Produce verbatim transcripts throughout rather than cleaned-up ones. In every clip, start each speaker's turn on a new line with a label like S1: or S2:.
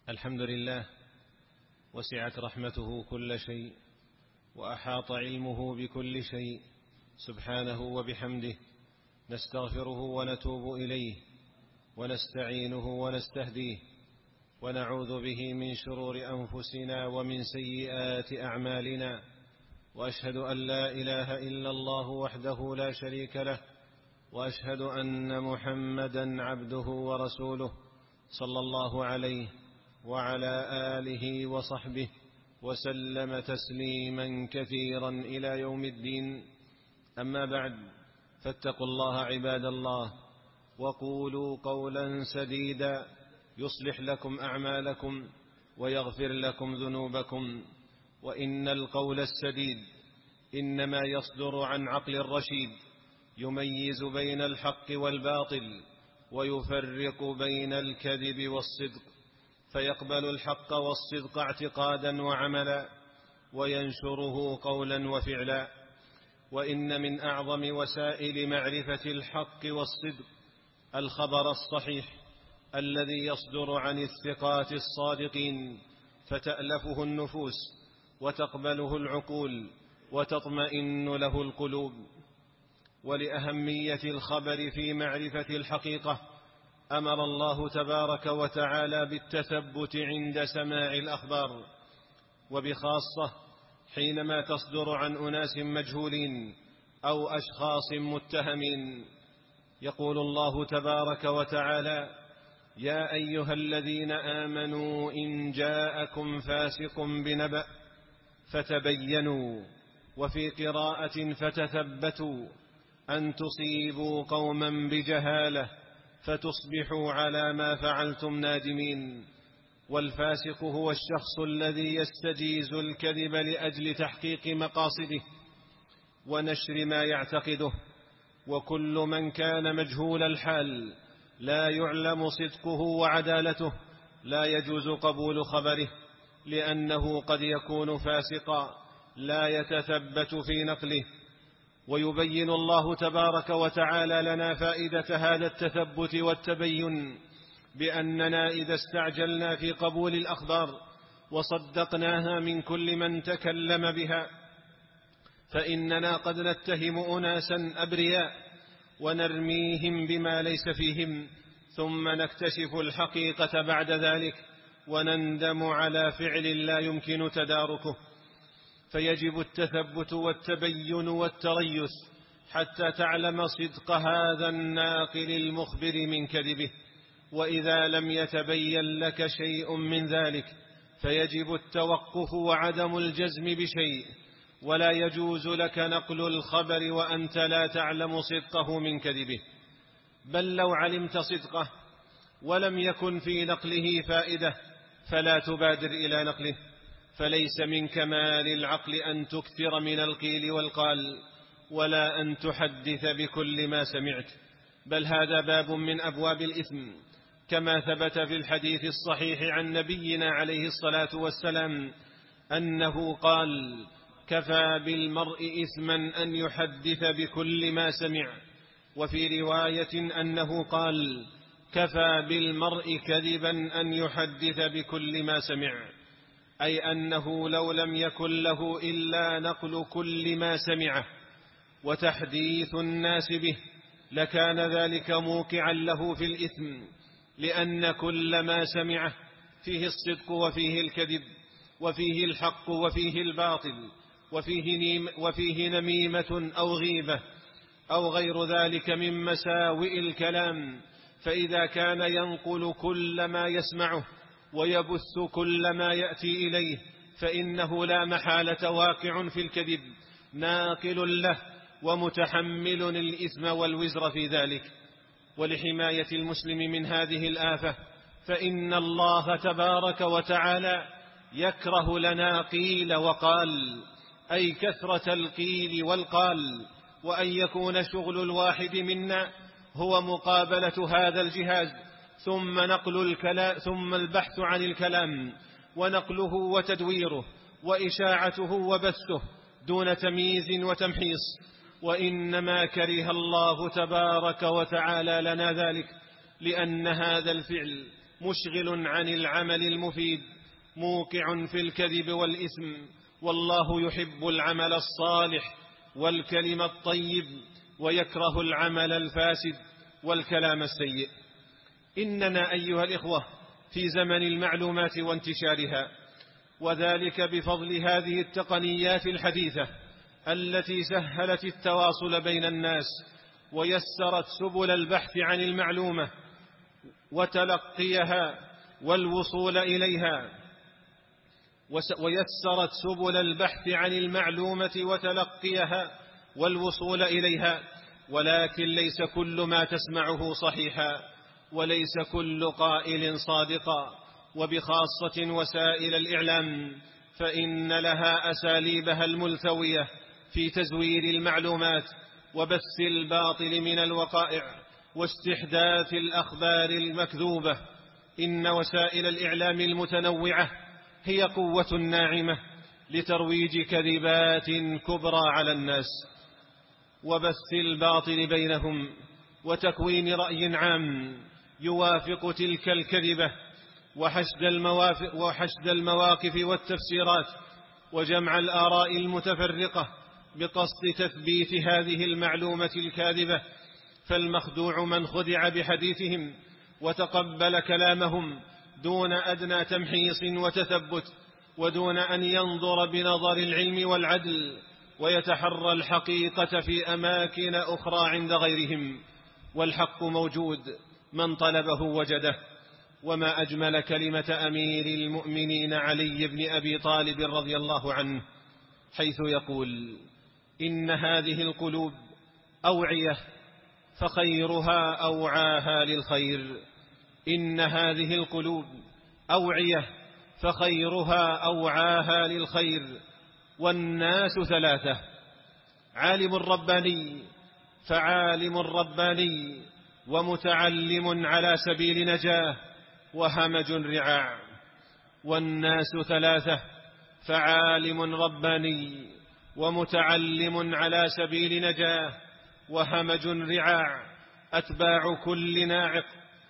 S1: الحمد لله، وسعت رحمته كل شيء، وأحاط علمه بكل شيء، سبحانه وبحمده. نستغفره ونتوب إليه، ونستعينه ونستهديه، ونعوذ به من شرور أنفسنا ومن سيئات أعمالنا. وأشهد أن لا إله إلا الله وحده لا شريك له، وأشهد أن محمدا عبده ورسوله، صلى الله عليه وعلى آله وصحبه وسلم تسليما كثيرا إلى يوم الدين. أما بعد، فاتقوا الله عباد الله، وقولوا قولا سديدا يصلح لكم أعمالكم ويغفر لكم ذنوبكم. وإن القول السديد إنما يصدر عن عقل رشيد، يميز بين الحق والباطل، ويفرق بين الكذب والصدق، فيقبل الحق والصدق اعتقادا وعملا، وينشره قولا وفعلا. وإن من أعظم وسائل معرفة الحق والصدق الخبر الصحيح الذي يصدر عن الثقات الصادقين، فتألفه النفوس وتقبله العقول وتطمئن له القلوب. ولأهمية الخبر في معرفة الحقيقة أمر الله تبارك وتعالى بالتثبت عند سماع الأخبار، وبخاصة حينما تصدر عن أناس مجهولين أو أشخاص متهمين. يقول الله تبارك وتعالى: يا أيها الذين آمنوا إن جاءكم فاسق بنبأ فتبينوا، وفي قراءة فتثبتوا، أن تصيبوا قوما بجهالة فتصبحوا على ما فعلتم نادمين. والفاسق هو الشخص الذي يستجيز الكذب لأجل تحقيق مقاصده ونشر ما يعتقده. وكل من كان مجهول الحال لا يعلم صدقه وعدالته لا يجوز قبول خبره، لأنه قد يكون فاسقا لا يتثبت في نقله. ويبين الله تبارك وتعالى لنا فائدة هذا التثبت والتبين بأننا إذا استعجلنا في قبول الأخبار وصدقناها من كل من تكلم بها، فإننا قد نتهم أناسا أبرياء ونرميهم بما ليس فيهم، ثم نكتشف الحقيقة بعد ذلك ونندم على فعل لا يمكن تداركه. فيجب التثبت والتبين والتريث حتى تعلم صدق هذا الناقل المخبر من كذبه. وإذا لم يتبين لك شيء من ذلك فيجب التوقف وعدم الجزم بشيء، ولا يجوز لك نقل الخبر وأنت لا تعلم صدقه من كذبه. بل لو علمت صدقه ولم يكن في نقله فائدة فلا تبادر إلى نقله، فليس من كمال العقل أن تكثر من القيل والقال، ولا أن تحدث بكل ما سمعت، بل هذا باب من أبواب الإثم، كما ثبت في الحديث الصحيح عن نبينا عليه الصلاة والسلام أنه قال: كفى بالمرء إثما أن يحدث بكل ما سمع. وفي رواية أنه قال: كفى بالمرء كذبا أن يحدث بكل ما سمع، أي أنه لو لم يكن له إلا نقل كل ما سمعه وتحديث الناس به لكان ذلك موقعا له في الإثم، لأن كل ما سمعه فيه الصدق وفيه الكذب، وفيه الحق وفيه الباطل، وفيه, نيم وفيه نميمة أو غيبة أو غير ذلك من مساوئ الكلام. فإذا كان ينقل كل ما يسمعه ويبث كل ما يأتي إليه فإنه لا محالة واقع في الكذب ناقل له ومتحمل الإثم والوزر في ذلك. ولحماية المسلم من هذه الآفة فإن الله تبارك وتعالى يكره لنا قيل وقال، أي كثرة القيل والقال، وأن يكون شغل الواحد منا هو مقابلة هذا الجهاز ثم نقل الكلام ثم البحث عن الكلام ونقله وتدويره وإشاعته وبثه دون تمييز وتمحيص. وإنما كره الله تبارك وتعالى لنا ذلك، لأن هذا الفعل مشغل عن العمل المفيد، موقع في الكذب والإثم. والله يحب العمل الصالح والكلم الطيب، ويكره العمل الفاسد والكلام السيء. إننا أيها الإخوة في زمن المعلومات وانتشارها، وذلك بفضل هذه التقنيات الحديثة التي سهلت التواصل بين الناس، ويسرت سبل البحث عن المعلومة وتلقيها والوصول إليها ويسرت سبل البحث عن المعلومة وتلقيها والوصول إليها ولكن ليس كل ما تسمعه صحيحا، وليس كل قائل صادقا، وبخاصة وسائل الإعلام، فإن لها أساليبها الملتوية في تزوير المعلومات وبث الباطل من الوقائع واستحداث الأخبار المكذوبة. إن وسائل الإعلام المتنوعة هي قوة ناعمة لترويج كذبات كبرى على الناس وبث الباطل بينهم وتكوين رأي عام يوافق تلك الكذبة، وحشد المواقف, وحشد المواقف والتفسيرات، وجمع الآراء المتفرقة بقصد تثبيت هذه المعلومة الكاذبة. فالمخدوع من خدع بحديثهم وتقبل كلامهم دون أدنى تمحيص وتثبت، ودون أن ينظر بنظر العلم والعدل ويتحرى الحقيقة في أماكن أخرى عند غيرهم. والحق موجود، من طلبه وجده. وما أجمل كلمة أمير المؤمنين علي بن أبي طالب رضي الله عنه، حيث يقول: إن هذه القلوب أوعية فخيرها أوعاها للخير. إن هذه القلوب أوعية فخيرها أوعاها للخير. والناس ثلاثة: عالم رباني فعالم رباني، ومتعلم على سبيل نجاه، وهمج رعاع. والناس ثلاثة: فعالم رباني ومتعلم على سبيل نجاه، وهمج رعاع. أتباع كل ناعق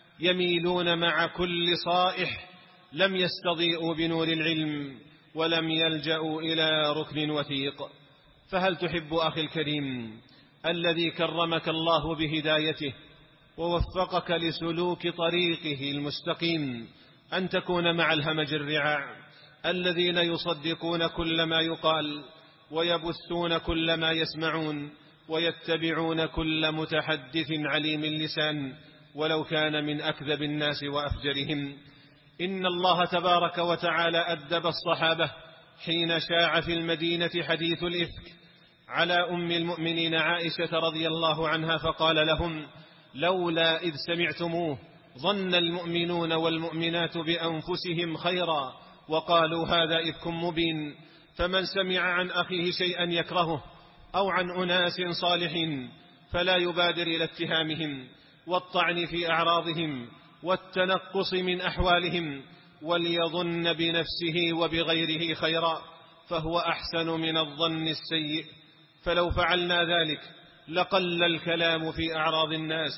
S1: يميلون مع كل صائح، لم يستضيئوا بنور العلم ولم يلجأوا إلى ركن وثيق. فهل تحب أخي الكريم الذي كرمك الله بهدايته ووفقك لسلوك طريقه المستقيم أن تكون مع الهمج الرعاع الذين يصدقون كل ما يقال ويبثون كل ما يسمعون ويتبعون كل متحدث عليم اللسان ولو كان من أكذب الناس وأفجرهم؟ إن الله تبارك وتعالى أدب الصحابة حين شاع في المدينة حديث الإفك على أم المؤمنين عائشة رضي الله عنها، فقال لهم: لولا إذ سمعتموه ظن المؤمنون والمؤمنات بأنفسهم خيرا وقالوا هذا إفك مبين. فمن سمع عن أخيه شيئا يكرهه أو عن أناس صالحين فلا يبادر إلى اتهامهم والطعن في أعراضهم والتنقص من أحوالهم، وليظن بنفسه وبغيره خيرا، فهو أحسن من الظن السيء. فلو فعلنا ذلك لقل الكلام في أعراض الناس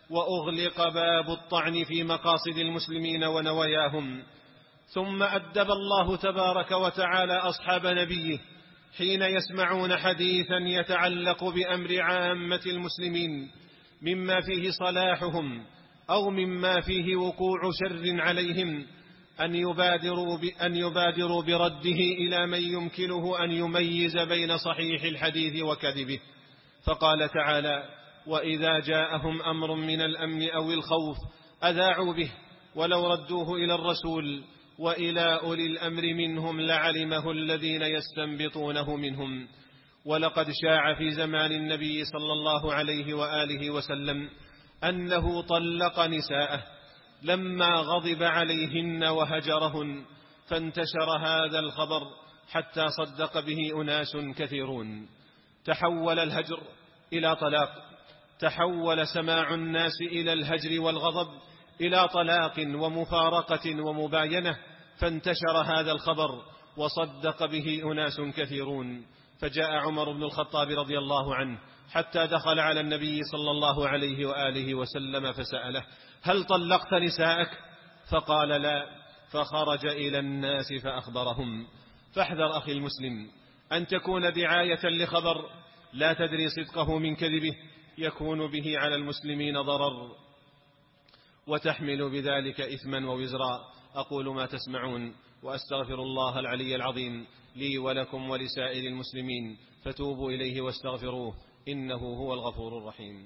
S1: وأغلق باب الطعن في مقاصد المسلمين ونواياهم. ثم أدب الله تبارك وتعالى أصحاب نبيه حين يسمعون حديثا يتعلق بأمر عامة المسلمين مما فيه صلاحهم أو مما فيه وقوع شر عليهم، أن يبادروا, أن يبادروا برده إلى من يمكنه أن يميز بين صحيح الحديث وكذبه. فقال تعالى: وإذا جاءهم أمر من الأمن أو الخوف أذاعوا به ولو ردوه إلى الرسول وإلى أولي الأمر منهم لعلمه الذين يستنبطونه منهم. ولقد شاع في زمان النبي صلى الله عليه وآله وسلم أنه طلق نساءه لما غضب عليهن وهجرهن، فانتشر هذا الخبر حتى صدق به أناس كثيرون. تحول الهجر إلى طلاق، تحول سماع الناس إلى الهجر والغضب إلى طلاق ومفارقة ومباينة، فانتشر هذا الخبر وصدق به أناس كثيرون. فجاء عمر بن الخطاب رضي الله عنه حتى دخل على النبي صلى الله عليه وآله وسلم فسأله: هل طلقت نساءك؟ فقال لا، فخرج إلى الناس فأخبرهم. فاحذر أخي المسلم أن تكون دعاية لخبر لا تدري صدقه من كذبه يكون به على المسلمين ضرر وتحمل بذلك إثما ووزرا. أقول ما تسمعون وأستغفر الله العلي العظيم لي ولكم ولسائر المسلمين، فتوبوا إليه واستغفروه إنه هو الغفور الرحيم.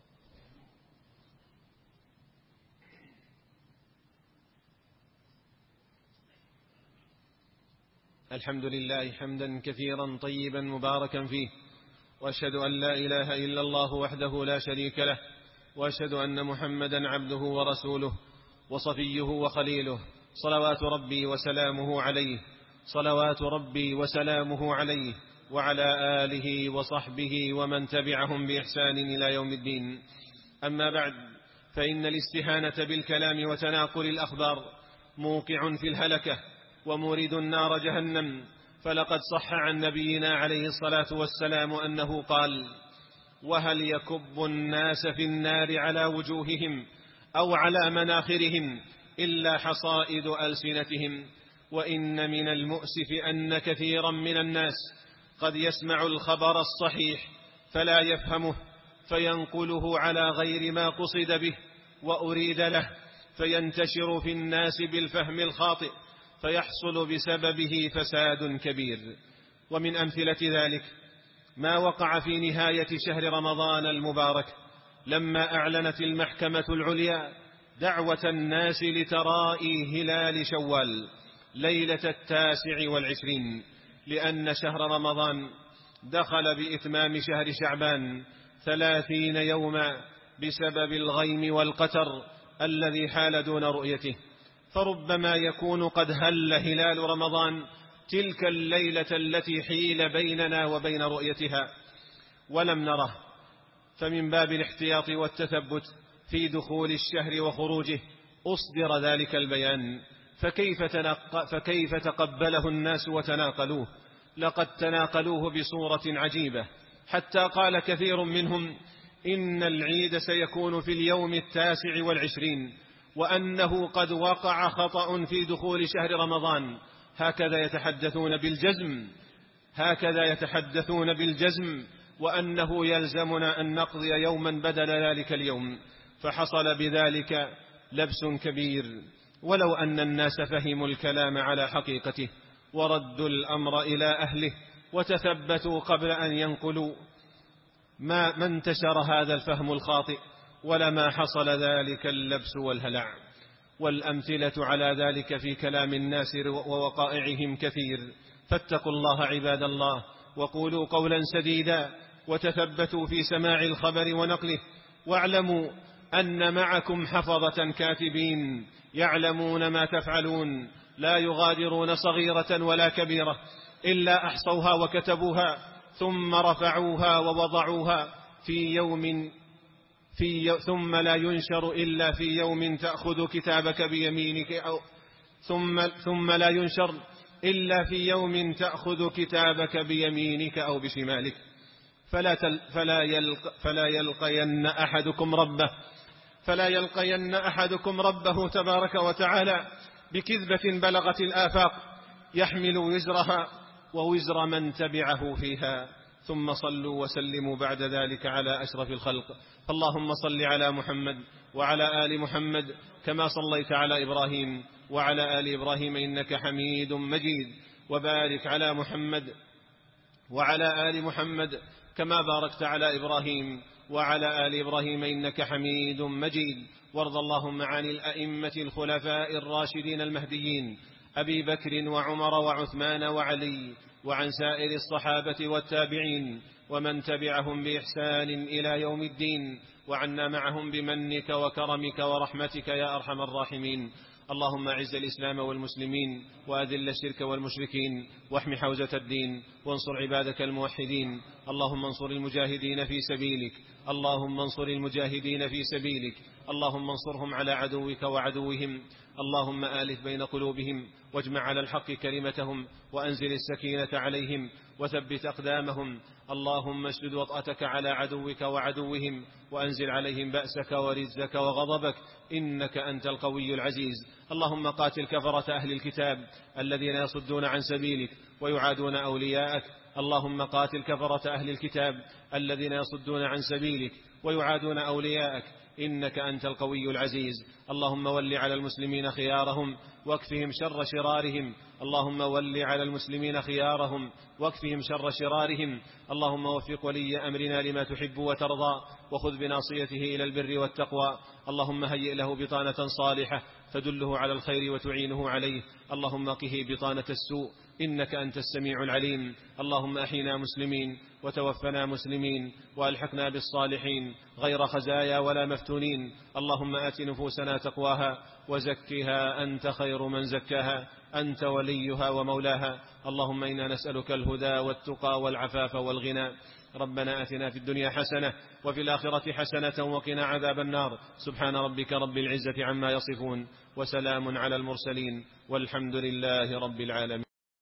S1: الحمد لله حمدا كثيرا طيبا مباركا فيه، وأشهد أن لا إله إلا الله وحده لا شريك له، وأشهد أن محمدا عبده ورسوله وصفيه وخليله، صلوات ربي وسلامه عليه صلوات ربي وسلامه عليه وعلى آله وصحبه ومن تبعهم بإحسان إلى يوم الدين. أما بعد، فإن الاستهانة بالكلام وتناقل الأخبار موقع في الهلكة ومورد النار جهنم. فلقد صح عن نبينا عليه الصلاة والسلام أنه قال: وهل يكب الناس في النار على وجوههم أو على مناخرهم إلا حصائد ألسنتهم. وإن من المؤسف أن كثيرا من الناس قد يسمع الخبر الصحيح فلا يفهمه، فينقله على غير ما قصد به وأريد له، فينتشر في الناس بالفهم الخاطئ، فيحصل بسببه فساد كبير. ومن أمثلة ذلك ما وقع في نهاية شهر رمضان المبارك، لما أعلنت المحكمة العليا دعوة الناس لترائي هلال شوال ليلة التاسع والعشرين، لأن شهر رمضان دخل بإتمام شهر شعبان ثلاثين يوما بسبب الغيم والقتر الذي حال دون رؤيته. فربما يكون قد هل هلال رمضان تلك الليلة التي حيل بيننا وبين رؤيتها ولم نره، فمن باب الاحتياط والتثبت في دخول الشهر وخروجه أصدر ذلك البيان. فكيف, تنق... فكيف تقبله الناس وتناقلوه؟ لقد تناقلوه بصورة عجيبة، حتى قال كثير منهم إن العيد سيكون في اليوم التاسع والعشرين، وأنه قد وقع خطأ في دخول شهر رمضان. هكذا يتحدثون بالجزم هكذا يتحدثون بالجزم وأنه يلزمنا أن نقضي يوما بدل ذلك اليوم. فحصل بذلك لبس كبير. ولو أن الناس فهموا الكلام على حقيقته وردوا الأمر إلى أهله وتثبتوا قبل أن ينقلوا ما ما انتشر هذا الفهم الخاطئ ولما حصل ذلك اللبس والهلع. والأمثلة على ذلك في كلام الناس ووقائعهم كثير. فاتقوا الله عباد الله، وقولوا قولا سديدا، وتثبتوا في سماع الخبر ونقله، واعلموا أن معكم حفظة كاتبين يعلمون ما تفعلون، لا يغادرون صغيرة ولا كبيرة إلا أحصوها وكتبوها، ثم رفعوها ووضعوها في يوم في ثم لا ينشر إلا في يوم تأخذ كتابك بيمينك أو ثم, ثم لا ينشر إلا في يوم تأخذ كتابك بيمينك أو بشمالك. فلا, تل فلا, يلق فلا يلقين أحدكم ربه فلا يلقين أحدكم ربه تبارك وتعالى بكذبة بلغت الآفاق يحمل وزرها ووزر من تبعه فيها. ثم صلوا وسلموا بعد ذلك على أشرف الخلق. اللهم صل على محمد وعلى آل محمد كما صليت على إبراهيم وعلى آل إبراهيم إنك حميد مجيد، وبارك على محمد وعلى آل محمد كما باركت على إبراهيم وعلى آل إبراهيم إنك حميد مجيد. وارض اللهم عن الأئمة الخلفاء الراشدين المهديين أبي بكر وعمر وعثمان وعلي، وعن سائر الصحابة والتابعين ومن تبعهم بإحسان إلى يوم الدين، وعنا معهم بمنك وكرمك ورحمتك يا أرحم الراحمين. اللهم أعز الإسلام والمسلمين وأذل الشرك والمشركين واحم حوزة الدين وانصر عبادك الموحدين. اللهم انصر المجاهدين في سبيلك اللهم انصر المجاهدين في سبيلك اللهم انصرهم على عدوك وعدوهم. اللهم آلف بين قلوبهم واجمع على الحق كلمتهم وأنزل السكينة عليهم وثبت أقدامهم. اللهم اشدد وطأتك على عدوك وعدوهم وأنزل عليهم بأسك ورزك وغضبك، إنك أنت القوي العزيز. اللهم قاتل كفرة أهل الكتاب الذين يصدون عن سبيلك ويعادون أولياءك. اللهم قاتل كفرة أهل الكتاب الذين يصدون عن سبيلك ويعادون أولياءك، إنك أنت القوي العزيز. اللهم ول على المسلمين خيارهم واكفهم شر شرارهم. اللهم ول على المسلمين خيارهم واكفهم شر شرارهم. اللهم وفق ولي أمرنا لما تحب وترضى وخذ بناصيته إلى البر والتقوى. اللهم هيئ له بطانة صالحة تدله على الخير وتعينه عليه. اللهم قه بطانة السوء، إنك أنت السميع العليم. اللهم أحينا مسلمين وتوفنا مسلمين وألحقنا بالصالحين غير خزايا ولا مفتونين. اللهم آت نفوسنا تقواها وزكها أنت خير من زكاها، أنت وليها ومولاها. اللهم إنا نسألك الهدى والتقى والعفاف والغنى. ربنا آتنا في الدنيا حسنة وفي الآخرة حسنة وقنا عذاب النار. سبحان ربك رب العزة عما يصفون وسلام على المرسلين والحمد لله رب العالمين.